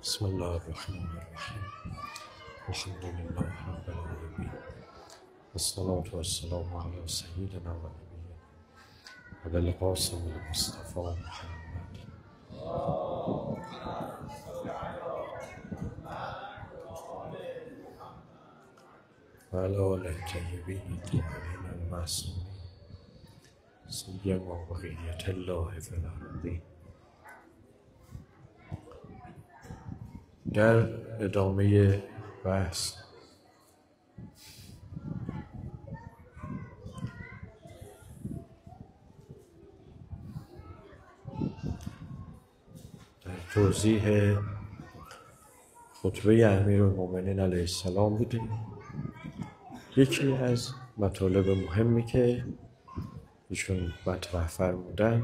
بسم الله الرحمن الرحیم. الحمد لله رب العالمین، والصلاة والسلام علی سیدنا و نبینا ابی القاسم المصطفى محمد و علی آله الطیبین الطاهرین المعصومین سیما بقیة الله فی الارضین. در ادامه بحث در توضیح خطبه امیرالمومنین علیه السلام بودیم. یکی از مطالب مهمی که ایشون مطرح فرمودن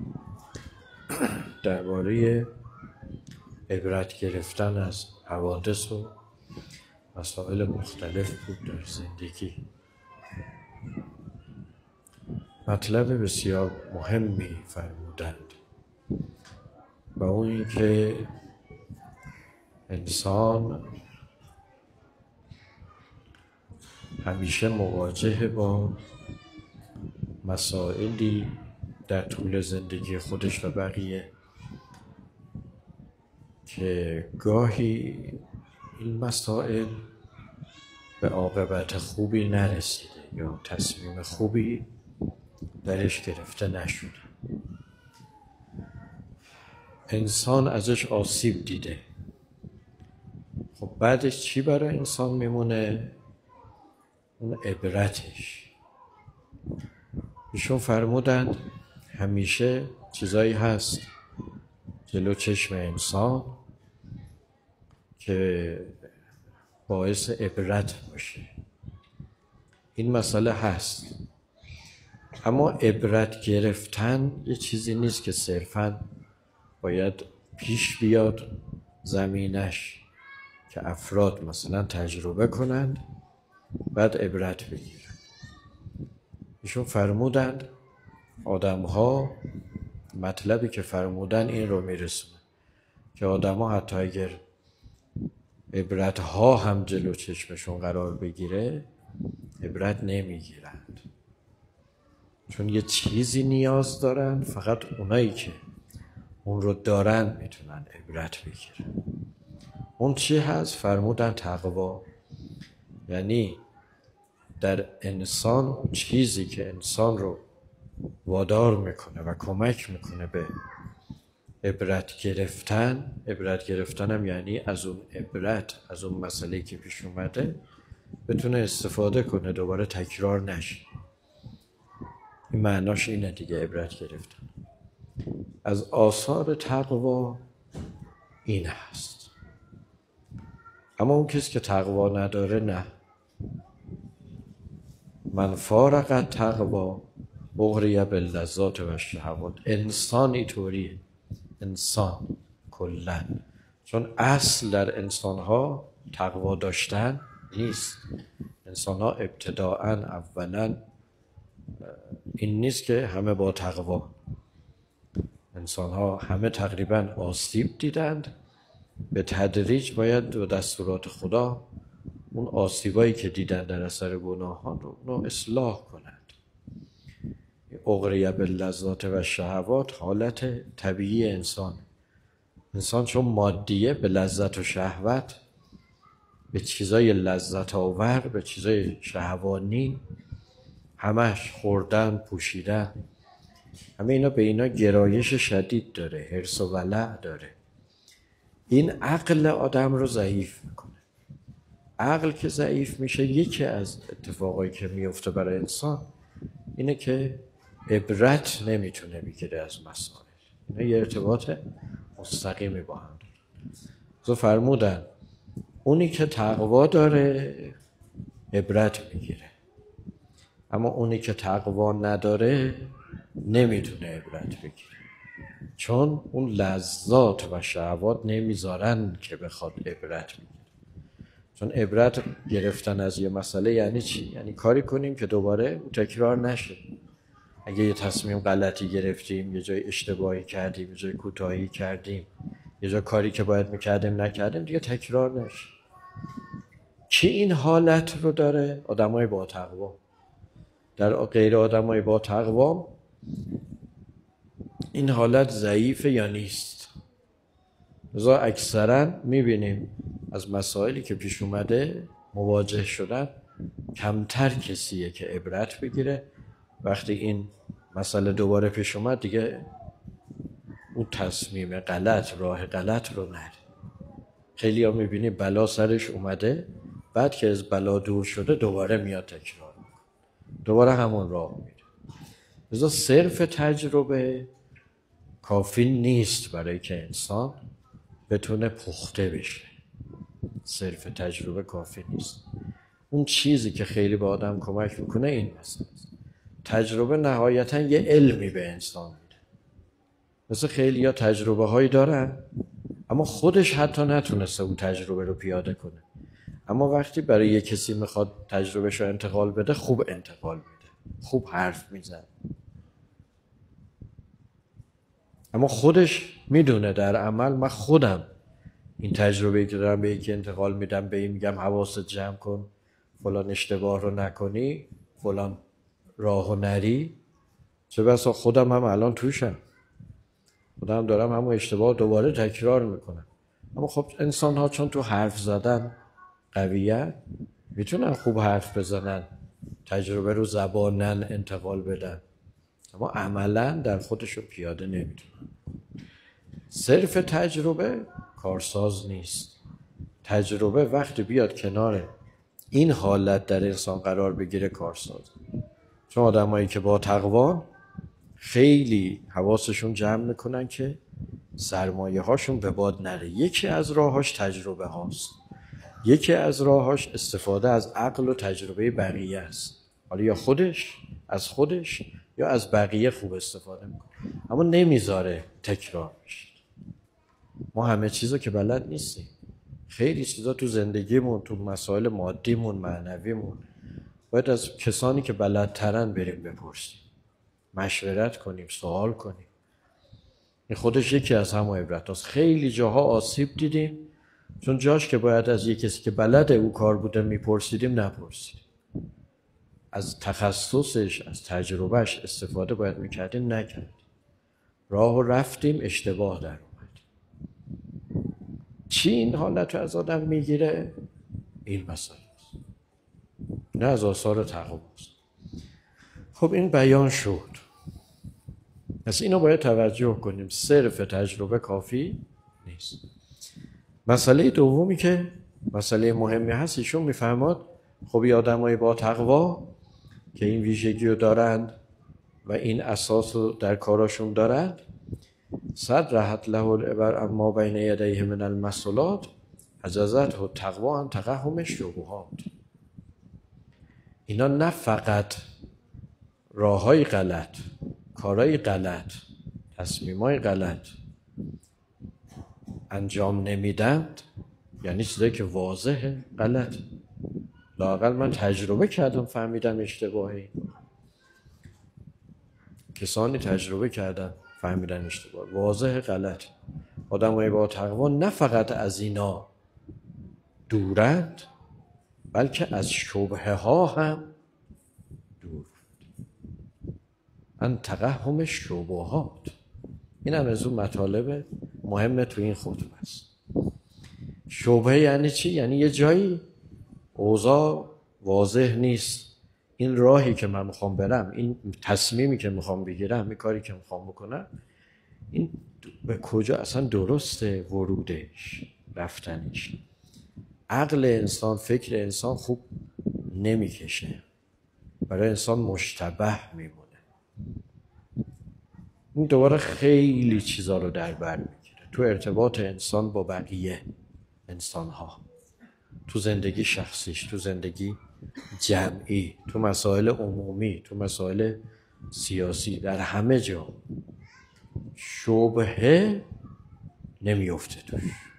درباره عبرت گرفتن از حوادث و مسائل مختلف بود در زندگی. مطلب بسیار مهمی فرمودند و اون این که انسان همیشه مواجه با مسائلی در طول زندگی خودش و بقیه که گاهی این مسائل به عاقبت خوبی نرسیده یا تصمیم خوبی درش گرفته نشده. انسان ازش آسیب دیده. خب بعدش چی برای انسان میمونه؟ اون عبرتش. ایشون فرمودند همیشه چیزایی هست جلو چشم انسان که باعث عبرت باشه. این مسئله هست، اما عبرت گرفتن یه چیزی نیست که صرفاً باید پیش بیاد زمینش که افراد مثلا تجربه کنند بعد عبرت بگیرند. ایشون فرمودند آدم‌ها، مطلبی که فرمودن این رو میرسونه که آدم‌ها حتی اگر عبرت‌ها هم جلو چشمشون قرار بگیره عبرت نمیگیرند، چون یه چیزی نیاز دارن، فقط اونایی که اون رو دارن میتونن عبرت بگیرن. اون چی هست؟ فرمودن تقوا. یعنی در انسان اون چیزی که انسان رو وادار میکنه و کمک میکنه به عبرت گرفتن. عبرت گرفتن هم یعنی از اون عبرت، از اون مسئله‌ای که پیش اومده بتونه استفاده کنه، دوباره تکرار نشه. این معناش اینه دیگه، عبرت گرفتن. از آثار تقوا این هست. اما اون کسی که تقوا نداره نه. من فارق تقوا اغری باللذات و الشهوات. انسان اینطوریه، انسان کلن، چون اصل در انسان‌ها تقوا داشتن نیست. انسان‌ها ابتداءً اولاً این نیست که همه با تقوا. انسان‌ها همه تقریباً آسیب دیدند. به تدریج باید به دستورات خدا اون آسیبایی که دیدن در اثر گناهان رو اصلاح کنند. اغری باللذات و الشهوات حالت طبیعی انسان. انسان چون مادیه به لذت و شهوت، به چیزای لذت آور، به چیزای شهوانی، همش خوردن، پوشیدن، همه اینا به اینا گرایش شدید داره، حرص و ولع داره. این عقل آدم رو ضعیف میکنه. عقل که ضعیف میشه، یکی از اتفاقایی که میفته برای انسان اینه که عبرت نمیتونه بگیره از مسائل. اینا یه ارتباط مستقیمی با هم داره. فرمودن اونی که تقوا داره عبرت میگیره، اما اونی که تقوا نداره نمیتونه عبرت بگیره، چون اون لذات و شهوات نمیذارن که بخواد عبرت بگیره. چون عبرت گرفتن از یه مسئله یعنی چی؟ یعنی کاری کنیم که دوباره تکرار نشه. اگه یه تصمیم غلطی گرفتیم، یه جای اشتباهی کردیم، یه جای کوتاهی کردیم، یه جا کاری که باید میکردیم نکردیم دیگه تکرار نشه. کی این حالت رو داره؟ آدمای با تقوا. در غیر آدمای با تقوا این حالت ضعیفه یا نیست. لذا اکثرا میبینیم از مسائلی که پیش اومده مواجه شدن کمتر کسیه که عبرت بگیره. وقتی این مسئله دوباره پیش اومد دیگه اون تصمیم غلط، راه غلط رو نره. خیلی ها میبینی بلا سرش اومده، بعد که از بلا دور شده دوباره میاد تکرار میکنه، دوباره همون راه میره. لذا صرف تجربه کافی نیست برای که انسان بتونه پخته بشه. صرف تجربه کافی نیست. اون چیزی که خیلی به آدم کمک میکنه این مسئله است. تجربه نهایتا یه علمی به انسان میده. مثل خیلی ها تجربه هایی دارن اما خودش حتی نتونسته اون تجربه رو پیاده کنه، اما وقتی برای یه کسی میخواد تجربهش رو انتقال بده خوب انتقال میده، خوب حرف میزنه، اما خودش میدونه در عمل من خودم این تجربه‌ای که دارم به یکی انتقال میدم، به این میگم حواست جمع کن، فلان اشتباه رو نکنی، فلان راهو نری، چه بسا خودم هم الان توشم، خودم دارم همون اشتباه دوباره تکرار میکنم. اما خب انسان ها چون تو حرف زدن قویه میتونن خوب حرف بزنن، تجربه رو زبانن انتقال بدن، اما عملا در خودشو پیاده نمیتونن. صرف تجربه کارساز نیست. تجربه وقتی بیاد کنار این حالت در انسان قرار بگیره کارساز. چون آدمایی که با تقوا خیلی حواسشون جمع میکنن که سرمایه هاشون به باد نره. یکی از راهاش تجربه هاست، یکی از راهاش استفاده از عقل و تجربه بقیه است. حالا یا خودش از خودش یا از بقیه خوب استفاده میکنه، اما نمیذاره تکرار بشه. ما همه چیزا که بلد نیستیم. خیلی چیزا تو زندگیمون، تو مسائل مادیمون، معنویمون باید از کسانی که بلدترن بریم بپرسیم، مشورت کنیم، سوال کنیم. این خودش یکی از همون عبرت هاست. خیلی جاها آسیب دیدیم چون جاش که باید از یک کسی که بلد او کار بوده میپرسیدیم نپرسیدیم، از تخصصش، از تجربهش استفاده باید میکردیم نکردیم، راهو رفتیم اشتباه در اومد. چی این حالت رو از آدم میگیره؟ این مسئله است، نه از آثار تقواست. خب این بیان شد. پس اینو باید توجه کنیم، صرف تجربه کافی نیست. مسئله دومی که مسئله مهمی هست، ایشون میفرماد خب این آدمای با تقوا که این ویژگی رو دارند و این اساس رو در کاراشون دارند، صدرحت له العبر اما بین یدیه من المسئولات حجزته تقوا عن تقحم الشبهات. اینا نه فقط راههای غلط، کارهای غلط، تصمیمای غلط انجام نمیدند، یعنی چیزایی که واضحه غلط، لااقل من تجربه کردم فهمیدم اشتباهی، کسانی تجربه کردن فهمیدن اشتباه، واضح غلط. آدمای با تقوا نه فقط از اینا دورند بلکه از شبهه ها هم دور. ان تقحم الشبهات، این هم از اون مطالب مهمه تو این خطبه است. شبهه یعنی چی؟ یعنی یه جایی اوضاع واضح نیست، این راهی که من میخوام برم، این تصمیمی که میخوام بگیرم، این کاری که میخوام بکنم، این به کجا اصلا درسته ورودش، رفتنش. عقل انسان، فکر انسان خوب نمیکشه، برای انسان مشتبه میمونه. این دوباره خیلی چیزا رو در بر میگیره تو ارتباط انسان با بقیه انسانها، تو زندگی شخصیش، تو زندگی جمعی، تو مسائل عمومی، تو مسائل سیاسی، در همه جا شبهه نمیفته توش.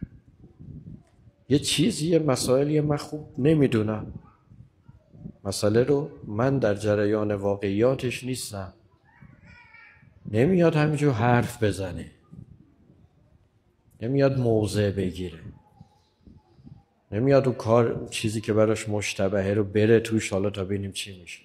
یه چیزی، یه مسائلی من خوب نمیدونم، مسئله رو من در جریان واقعیاتش نیستم، نمیاد همینجور حرف بزنه، نمیاد موضع بگیره، نمیاد اون کار چیزی که براش مشتبهه رو بره توش حالا تا ببینیم چی میشه.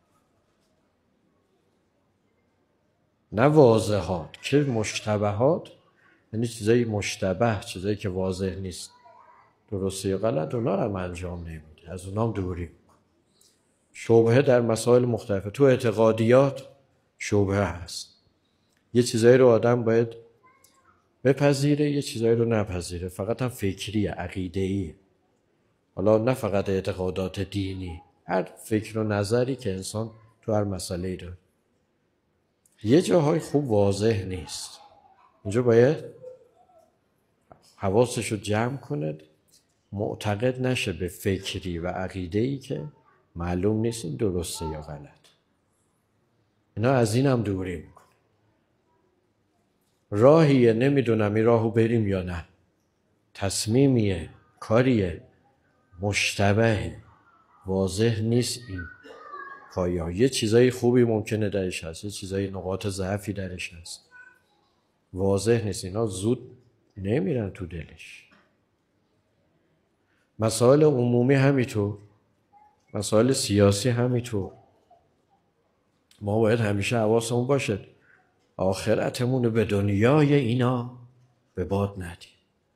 نه واضحات که مشتبهات، یعنی چیزایی مشتبه، چیزایی که واضح نیست درسته یا غلط، اونا رو هم انجام نمیده، از اونا هم دوری. شبهه در مسائل مختلفه، تو اعتقادیات شبهه هست. یه چیزایی رو آدم باید بپذیره، یه چیزایی رو نپذیره، فقط هم فکریه، عقیده‌ایه. حالا نه فقط اعتقادات دینی، هر فکر و نظری که انسان تو هر مسئله‌ای داره. یه جاهای خوب واضح نیست، اونجا باید حواسش رو جمع کنه، معتقد نشه به فکری و عقیده‌ای که معلوم نیست این درسته یا غلط. اینا از این هم دوری میکنه. راهیه، نمیدونم این راهو بریم یا نه، تصمیمیه، کاریه، مشتبهه، واضح نیست این پایه‌ها. یه چیزای خوبی ممکنه درش هست، یه چیزای نقاط ضعفی درش هست، واضح نیست. اینا زود نمیرن تو دلش. مسائل عمومی همینطور، مسائل سیاسی همینطور. ما باید همیشه حواسمون باشه آخرتمون به دنیای اینا به باد ندیم.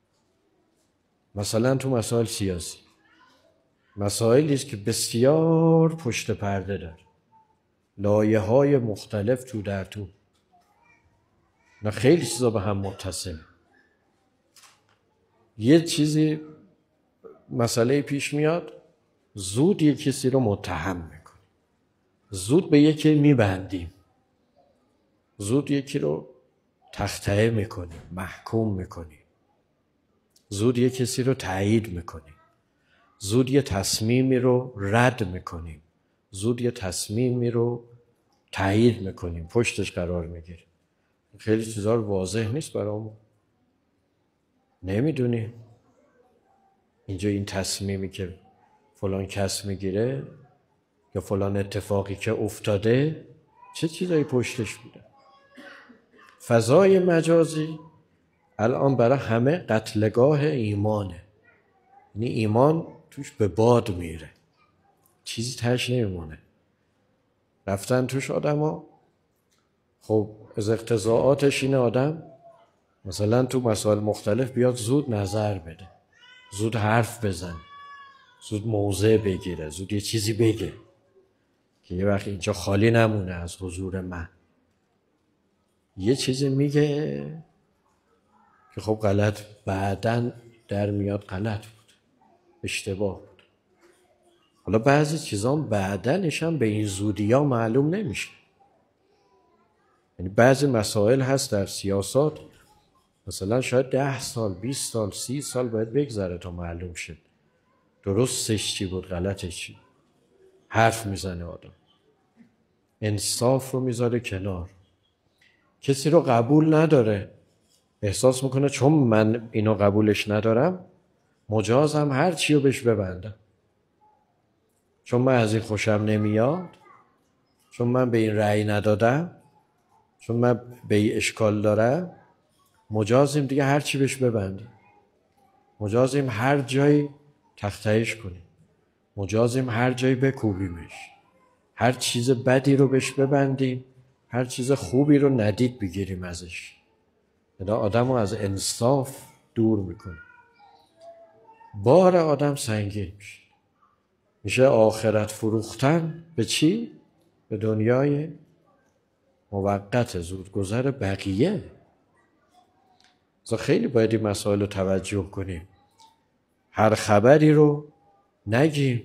مثلا تو مسائل سیاسی، مسائلی است که بسیار پشت پرده داره، لایه‌های مختلف تو در تو، نه خیلی چیزا به هم متصل. یه چیزی مسئله پیش میاد، زود یک کسی رو متهم میکنیم، زود به یکی میبندیم، زود یکی رو تخطئه میکنیم، محکوم میکنیم، زود یک کسی رو تایید میکنیم، زود یه تصمیمی رو رد میکنیم، زود یه تصمیمی رو تایید میکنیم، پشتش قرار میگیریم. خیلی چیزا رو واضح نیست برامون، نمیدونیم اینجا این تصمیمی که فلان کس میگیره یا فلان اتفاقی که افتاده چه چیزایی پشتش بوده. فضای مجازی الان برای همه قتلگاه ایمانه، یعنی ایمان توش به باد میره، چیزی تش نمیمونه. رفتن توش آدم ها، خب از اقتضاعاتش این آدم مثلا تو مسائل مختلف بیاد زود نظر بده، زود حرف بزن، زود موضع بگیره، زود یه چیزی بگه که یه وقت اینجا خالی نمونه از حضور من. یه چیزی میگه که خب غلط بعدن در میاد غلط بود، اشتباه بود. حالا بعضی چیزا بعدنش هم به این زودی ها معلوم نمیشه. یعنی بعضی مسائل هست در سیاست مثلا شاید 10 سال 20 سال 30 سال باید بگذره تا معلوم شد درستش چی بود غلطش چی. حرف میزنه آدم، انصاف رو میذاره کنار، کسی رو قبول نداره، احساس میکنه چون من اینو قبولش ندارم مجازم هر چی رو بهش ببندم، چون من از این خوشم نمیاد، چون من به این رأی ندادم، چون من به این اشکال دارم، مجازیم دیگه هر چی بهش ببندیم، مجازیم هر جایی تخطئش کنیم، مجازیم هر جایی بکوبیمش، هر چیز بدی رو بهش ببندیم، هر چیز خوبی رو ندید بگیریم ازش. یعنی آدم رو از انصاف دور میکنه، بار آدم سنگین میشه، میشه آخرت فروختن به چی؟ به دنیای موقت زودگذر بقیه. خیلی باید این مسائل رو توجه کنیم، هر خبری رو نگیم،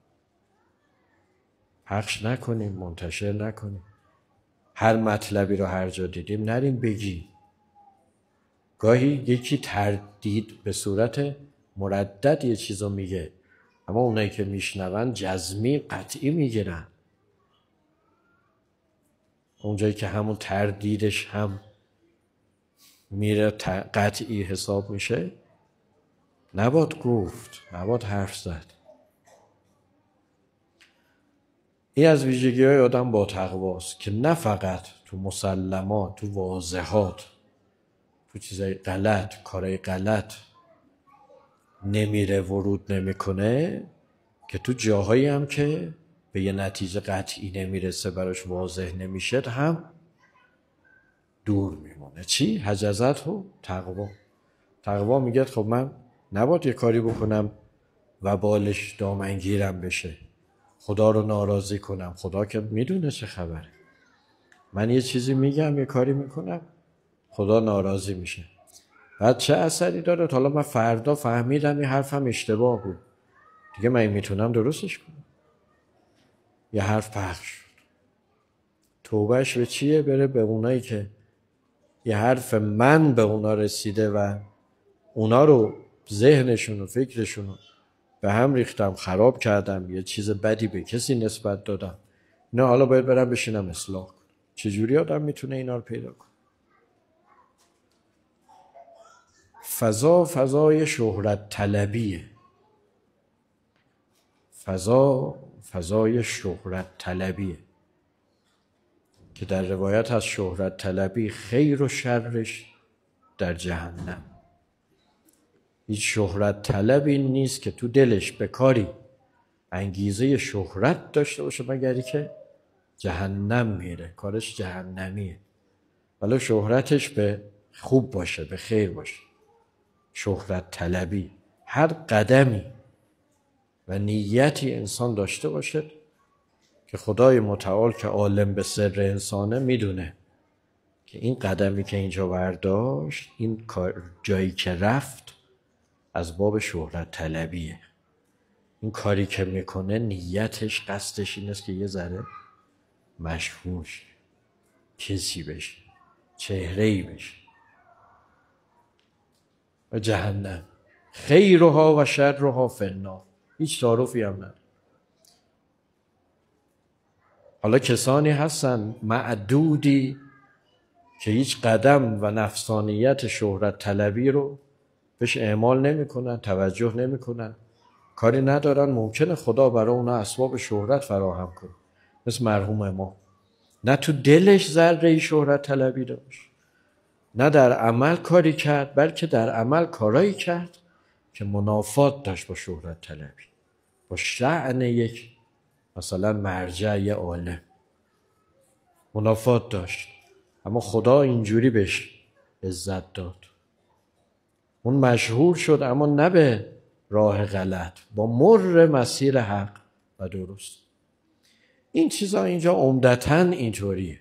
پخش نکنیم، منتشر نکنیم، هر مطلبی رو هر جا دیدیم نریم بگیم. گاهی یکی تردید به صورت مردد یه چیزو میگه، اما اونایی که میشنون جزمی قطعی میگیرن. اونجایی که همون تردیدش هم میره قطعی حساب میشه، نباید گفت، نباید حرف زد. این از ویژگی های آدم با تقواست که نه فقط تو مسلمات، تو واضحات، تو چیزای غلط، کارهای غلط نمیره، ورود نمیکنه، که تو جاهایی هم که به یه نتیجه قطعی نمیرسه، براش واضح نمیشه، هم دور میمونه. چی؟ حجزت و تقوا. تقوا میگه خب من نباید یه کاری بکنم و بالش دامنگیرم بشه، خدا رو ناراضی کنم. خدا که میدونه چه خبره. من یه چیزی میگم، یه کاری میکنم، خدا ناراضی میشه. بعد چه اثری داره؟ حالا من فردا فهمیدم این حرفم اشتباه بود، دیگه من میتونم درستش کنم. یه حرف پخش شد، توبهش به چیه؟ بره به اونایی که یه حرف من به اونا رسیده و اونا رو، ذهنشون و فکرشون رو به هم ریختم، خراب کردم، یه چیز بدی به کسی نسبت دادم. نه، حالا باید برم بشینم اصلاح کنم. چجوری آدم میتونه اینا رو پیدا کنه؟ فضای شهرت طلبیه. فضای شهرت طلبیه که در روایت از شهرت طلبی خیر و شرش در جهنم. هیچ شهرت طلبی نیست که تو دلش به کاری انگیزه شهرت داشته باشه مگری که جهنم میره، کارش جهنمیه. ولی شهرتش به خوب باشه، به خیر باشه. شهرت طلبی، هر قدمی و نیتی انسان داشته باشه که خدای متعال که عالم به سر انسانه میدونه که این قدمی که اینجا برداشت، این جایی که رفت از باب شهرت طلبیه. این کاری که میکنه نیتش، قصدش این است که یه ذره مشهور شه، کسی بشه، چهره‌ای بشه. و جهنم خیرها و شرها فی النار، هیچ تعارفی هم نداره. حالا کسانی هستن معدودی که هیچ قدم و نفسانیت شهرت طلبی رو بهش اعمال نمی کنن، توجه نمی کنن، کاری ندارن. ممکنه خدا برای اونا اسباب شهرت فراهم کنه، مثل مرحوم ما. نه تو دلش ذره شهرت طلبی داشت، نه در عمل کاری کرد، بلکه در عمل کارایی کرد که منافات داشت با شهرت طلبی، با شأن یک مثلا مرجع یه عالم منافات داشت. اما خدا اینجوری بهش عزت داد. اون مشهور شد، اما نه به راه غلط، با مر مسیر حق و درست. این چیزا اینجا عمدتاً اینطوریه.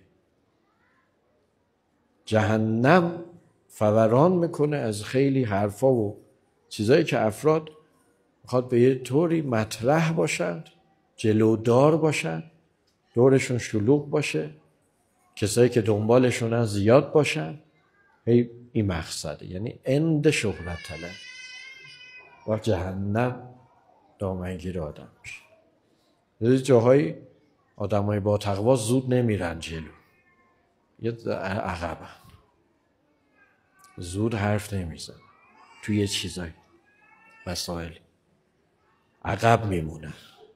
جهنم فوران میکنه از خیلی حرفا و چیزایی که افراد میخواد به یه طوری مطرح باشند، جلودار باشند، دورشون شلوغ باشه، کسایی که دنبالشون زیاد باشن. این مقصده، یعنی اند شهرت طلب و جهنم دامنگیر آدم میشه. در جاهای آدمای با تقوا زود نمیرن جلو، یه عقبن، زود حرف نمیزن، توی چیزای مسائل عقب میمونن.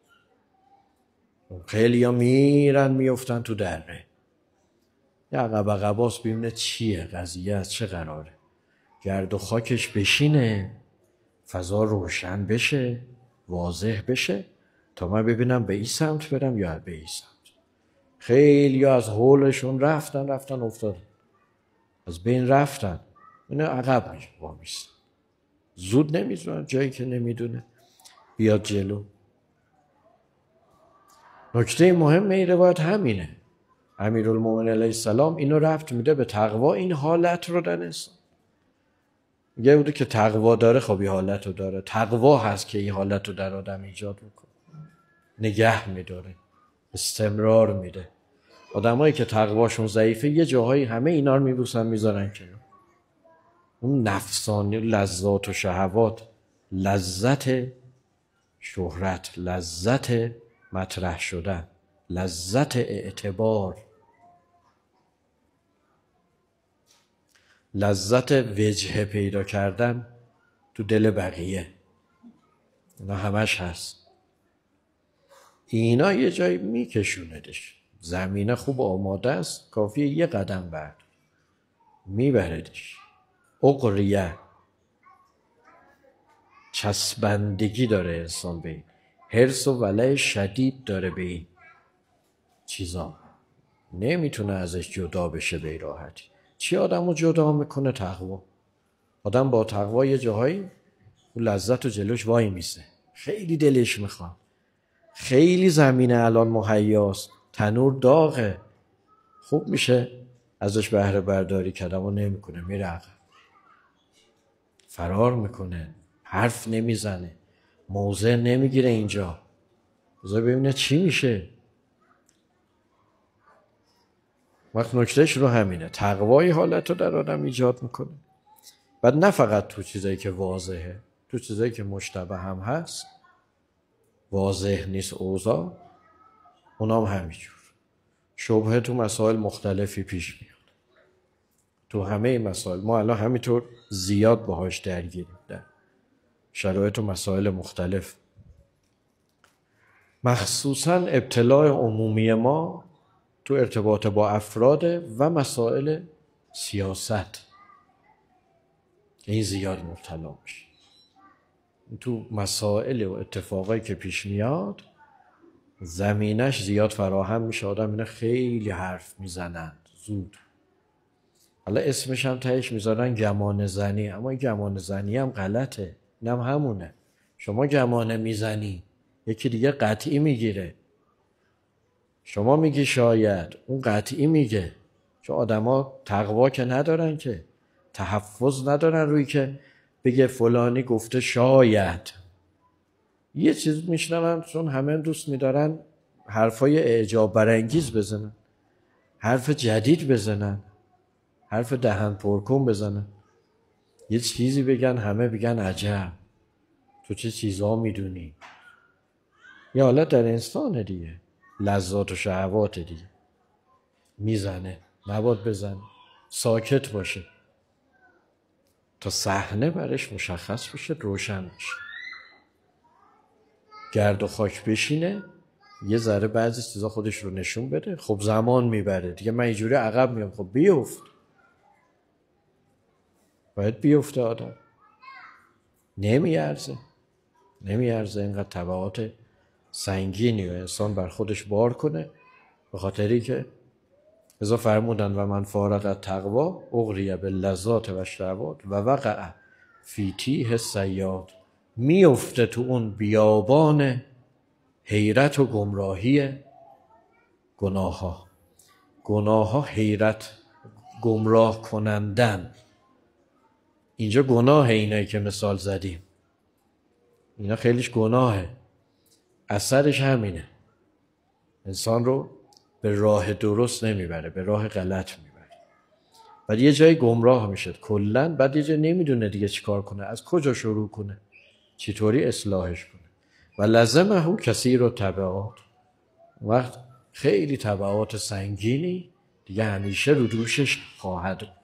خیلی ها میرن میفتن تو دره، یه عقباست ببینه چیه قضیه، از چه قراره، گرد و خاکش بشینه، فضا روشن بشه، واضح بشه، تا من ببینم به این سمت برم یا به این سمت. خیلی ها از حولشون رفتن افتادن، از بین رفتن، اینه عقب وامیستن، زود نمیزونن جایی که نمیدونه بیاد جلو. نکته مهم این روایت همینه. امیرالمومنین علیه السلام اینو ربط میده به تقوا، این حالت رو در انسان. میگه بوده که تقوا داره، خب این حالت رو داره. تقوا هست که این حالت رو در آدم ایجاد میکنه، نگه میداره، استمرار میده. آدمایی که تقواشون ضعیفه یه جاهایی همه اینا رو میبوسن میذارن کنار. اون نفسانی لذات و شهوات، لذت شهرت، لذت مطرح شدن، لذت اعتبار، لذت وجه پیدا کردن تو دل بقیه، اینا همش هست. اینا یه جایی میکشوندش، زمینه خوب آماده است، کافیه یه قدم بعد میبردش. اغریه، چسبندگی داره انسان به این، حرص و ولع شدید داره به این چیزا، نمیتونه ازش جدا بشه به راحتی. چی آدمو جدا میکنه؟ تقوا. آدم با تقوا یه جاهایی اون لذت و جلوش وای میسه، خیلی دلش میخواد، خیلی زمینه الان مهیاست، تنور داغه، خوب میشه ازش بهره برداری کردم و نمیکنه، میره عقب، فرار میکنه، حرف نمیزنه، موضع نمیگیره اینجا، بذار ببینه چی میشه. وقت نکتهش رو همینه، تقوای حالت رو در آدم ایجاد میکنه. بعد نه فقط تو چیزایی که واضحه، تو چیزایی که مشتبه هم هست، واضح نیست اوضاع، اونام همینجور. شبهه تو مسائل مختلفی پیش میاد، تو همه مسائل ما الان همینطور زیاد باهاش درگیریم در شرایط و مسائل مختلف. مخصوصا ابتلاع عمومی ما تو ارتباط با افراد و مسائل سیاست، این زیاد مبتلا میشه. تو مسائل و اتفاقایی که پیش میاد زمینش زیاد فراهم میشه، آدم اینه خیلی حرف میزنن زود. حالا اسمش هم تهش میذارن گمان زنی، اما این گمان زنی هم غلطه، اینم همونه. شما گمان میزنی، یکی دیگه قطعی میگیره، شما میگی شاید، اون قطعی میگه. چون آدما تقوا که ندارن، که تحفظ ندارن روی که بگه فلانی گفته شاید. یه چیز میشنون، چون همه دوست میدارن حرفای اعجاب برانگیز بزنن، حرف جدید بزنن، حرف دهن پرکن بزنن، یه چیزی بگن همه بگن عجب تو چه چیزا میدونی. یه حالت در انسانه دیگه، لذات و شهوات دیگه، میزنه، نباید بزنه، ساکت باشه تا صحنه برش مشخص بشه، روشن بشه، گرد و خاک بشینه، یه ذره بعضی چیزا خودش رو نشون بده. خب زمان میبره دیگه، من اینجوری عقب میام، خب بیفت، باید بیفته آدم، نمیارزه اینقدر تبعات سنگینی و انسان بر خودش بار کنه. به خاطری که ازا فرمودن و من فارغ التقوا اغریه باللذات و الشهوات و وقع فی تیه الصیاد، میفته تو اون بیابان حیرت و گمراهی گناه ها، حیرت گمراه کنندن. اینجا گناه اینایی که مثال زدیم، اینا خیلیش گناهه، اثرش همینه، انسان رو به راه درست نمیبره، به راه غلط میبره. بعد یه جای گمراه میشه کلن، بعد یه جای نمیدونه دیگه چی کار کنه، از کجا شروع کنه، چطوری اصلاحش کنه. و لازمه کثیر التبعات، وقت خیلی تبعات سنگینی دیگه همیشه رو دوشش خواهد بود.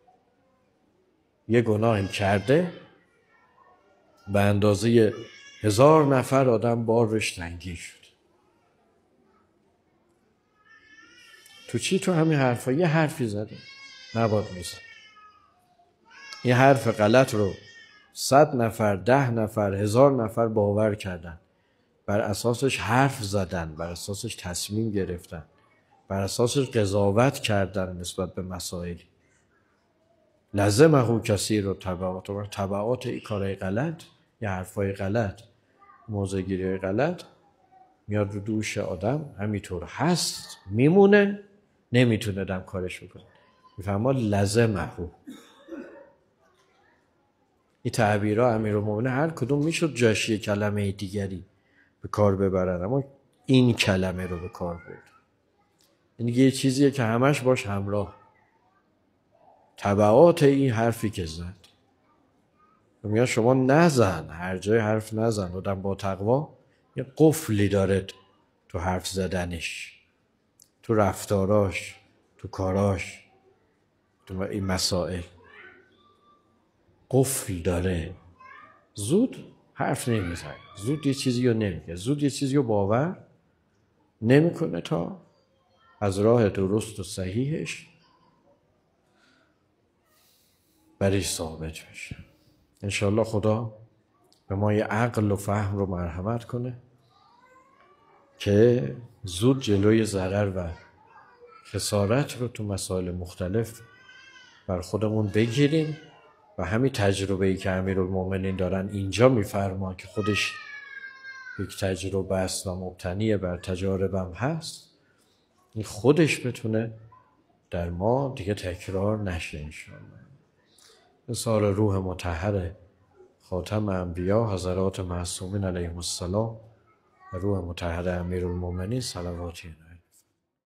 یه گناهی کرده به اندازه 1000 نفر آدم بارش سنگین شد. تو چی؟ تو همین حرفا. یه حرفی زده نباید میزد، یه حرف غلط رو 100 نفر، 10 نفر، 1000 نفر باور کردن، بر اساسش حرف زدن، بر اساسش تصمیم گرفتن، بر اساسش قضاوت کردن نسبت به مسائل. لازمه کثیر التبعات، و تبعات این کارهای غلط، یه حرفای غلط، موضع‌گیری غلط میاد رو دوش آدم، همینطور هست میمونه، نمیتونه دم کارش بکنه. میفهمه لازمه. این تعبیرها امیرالمومنین هر کدوم میشد جاش یه کلمه دیگری به کار ببرن، اما این کلمه رو به کار برد. این یه چیزیه که همش باش همراه، تبعات این حرفی که زد. میگن شما نزن، هر جای حرف نزن. آدم با تقوا یه قفلی داره تو حرف زدنش، تو رفتاراش، تو کاراش، تو این مسائل قفل داره. زود حرف نمیزنه، زود یه چیزی رو نمیگه، زود یه چیزی رو باور نمیکنه تا از راه درست و صحیحش برش ثابت بشه. انشاءالله خدا به ما یه عقل و فهم رو مرحمت کنه که زود جلوی ضرر و خسارت رو تو مسائل مختلف بر خودمون بگیریم و همین تجربه‌ای که امیرالمومنین دارن اینجا میفرما که خودش یک تجربه است و مبتنی بر تجاربم هست، این خودش بتونه در ما دیگه تکرار نشه انشاءالله. مثال روح مطهر خاتم انبیا حضرات معصومین علیهم السلام و روح مطهر امیرالمومنین صلواتی